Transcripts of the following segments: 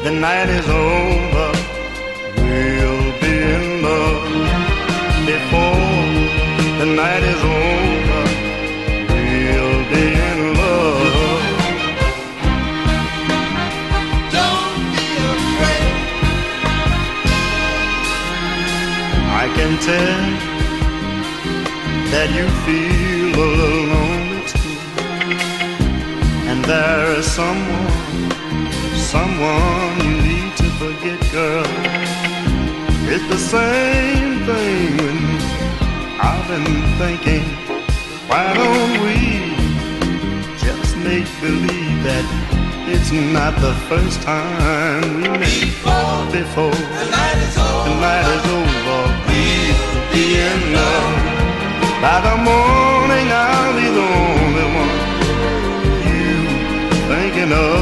the night is over, we'll be in love. Before the night is over, we'll be in love. Don't be afraid. I can tell that you feel a little lonely too, and there is someone you need to forget, girl. It's the same thing with me. I've been thinking, why don't we just make believe that it's not the first time we met? Before The night is over, the night is over, we'll be in love. By the morning I'll be the only one you thinking of.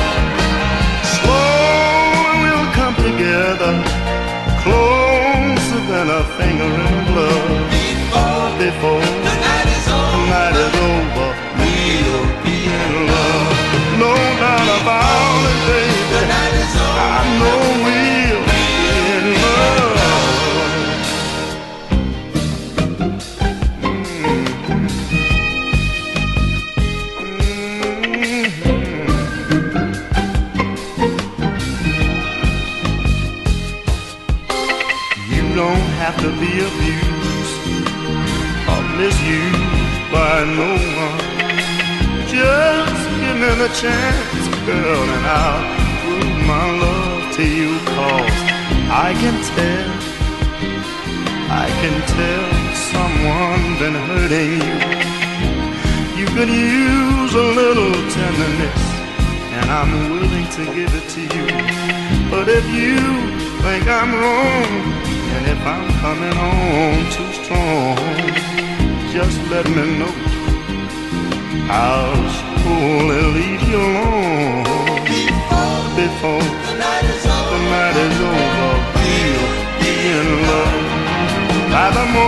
Slowly we'll come together, closer than a finger in glove. Before the night is the over, night is over, we'll be in love. No doubt about it, baby, the night is over. I know we'll be in love. You don't have to be abused or misused by no one. Just give me the chance, girl, and I'll prove my love to you. 'Cause I can tell someone's been hurting you. You could use a little tenderness, and I'm willing to give it to you. But if you think I'm wrong, and if I'm coming on too strong, just let me know. I'll surely leave you alone. Before The night is over, the night is over, we'll be in love. By the